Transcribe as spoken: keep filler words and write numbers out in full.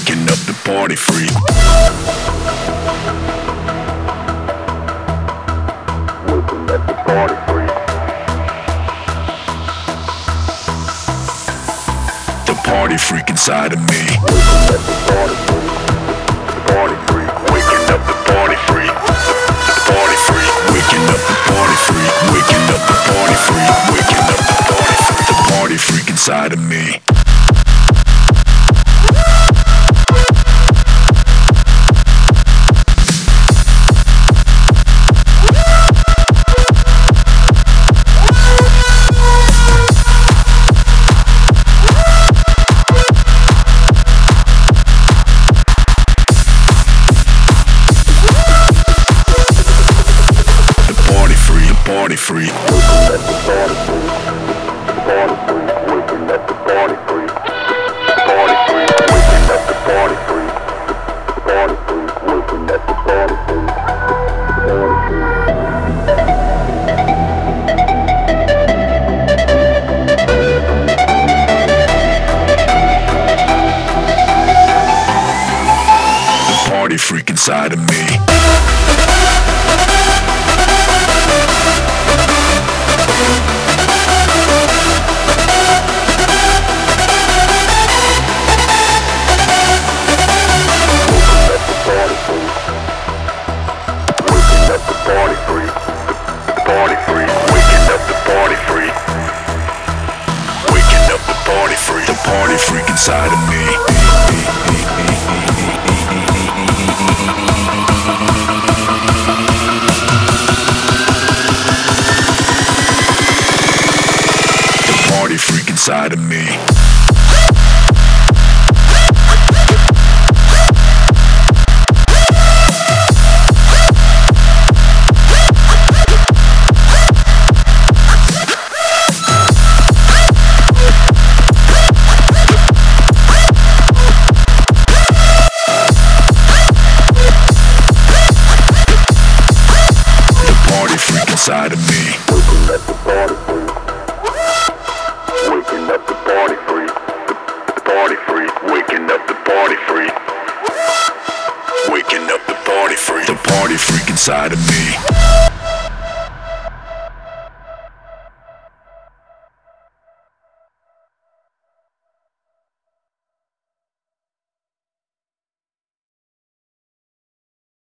waking up the party freak. Waking up the party freak. The party freak inside of me. Waking up the party freak. The party freak. Waking up the party freak. The party freak. Waking up the party freak. Waking up the party freak. Waking up the party freak. The party freak inside of me. Party freak. Waking up the party freak. Party freak. Waking up the party freak. Party freak. Waking up the party freak. Party freak. Waking up the party freak. The party freak inside of me. Party freak inside of me. The party freak inside of me. Inside of me. Waking up the party freak. Waking up the party freak. The party freak. Waking up the party freak. Waking up the party freak. The party freak inside of me.